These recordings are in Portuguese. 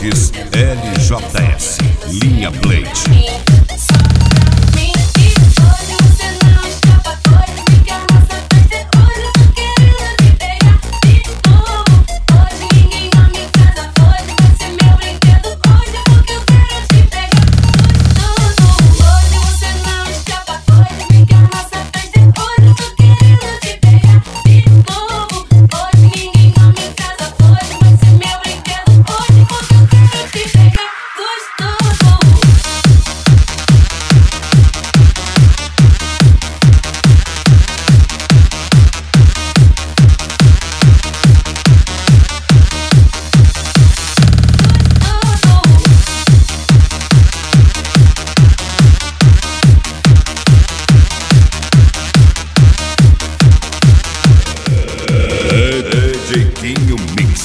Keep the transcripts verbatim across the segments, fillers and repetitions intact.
Alto-falantes L J S, linha Blade. Jequinho Mix.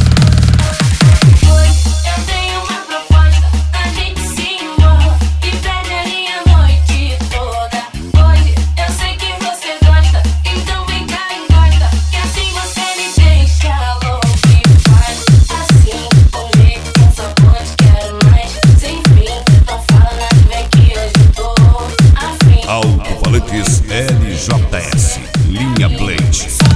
Hoje eu tenho uma proposta, a gente se enrola e perde a noite toda. Hoje eu sei que você gosta, então vem cá e encosta, que assim você me deixa louco e faz assim, com jeito, com sabor, quero mais, sem fim. Então fala nada, vem que hoje eu tô afim. Alto-falantes L J S, linha Blade.